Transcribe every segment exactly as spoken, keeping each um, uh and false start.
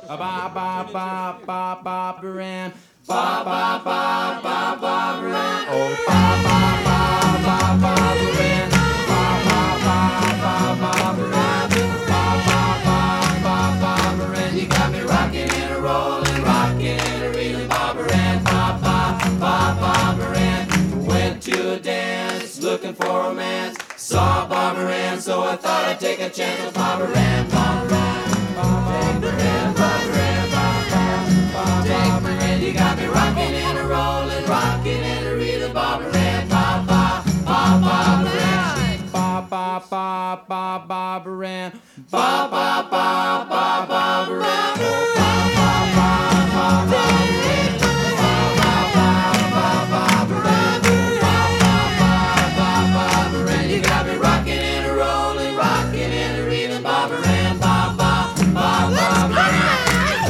Ba ba ba ba Barbara Ann. Ba ba ba ba Barbara Ann. Oh ba ba ba ba Barbara Ann. Ba ba ba ba Barbara Ann. Ba ba ba ba Barbara Ann. You got me rocking and a rolling, rocking and a reeling, Barbara Ann. Ba ba ba Barbara Ann. Went to a dance looking for romance. Saw Barbara Ann, so I thought I'd take a chance with Barbara Ann. Barbara Ann, Barbara Ann, Barbara Ann, Barbara Ann. You got me rocking and a rolling, rocking and a reeling, Barbara Ann. Ba ba ba Barbara Ann. Ba ba ba ba Barbara Ann. Ba ba ba ba Barbara Ann. Oh, ba ba ba ba Barbara Ann. Ba ba ba ba Barbara Ann. Ba ba ba ba Barbara Ann. You got me rocking and a rolling, rocking and a reeling, Barbara Ann. Ba ba ba Barbara Ann.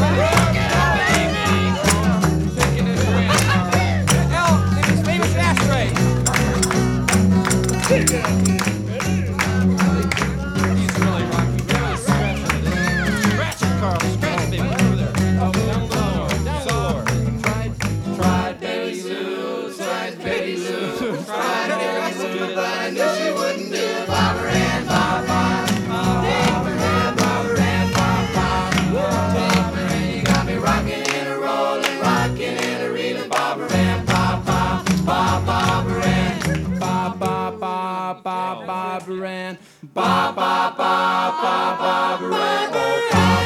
Tried Betty Lou, tried Betty Lou, tried Betty Lou, but I knew she wouldn't do it. Barbara Ann, ba ba, Barbara Ann, Barbara Ann, ba ba, Barbara Ann. You got me rocking and a rolling, rocking and a reeling, Barbara Ann, ba ba, ba Barbara Ann, ba ba ba ba Barbara Ann, ba ba ba ba Barbara Ann. Oh,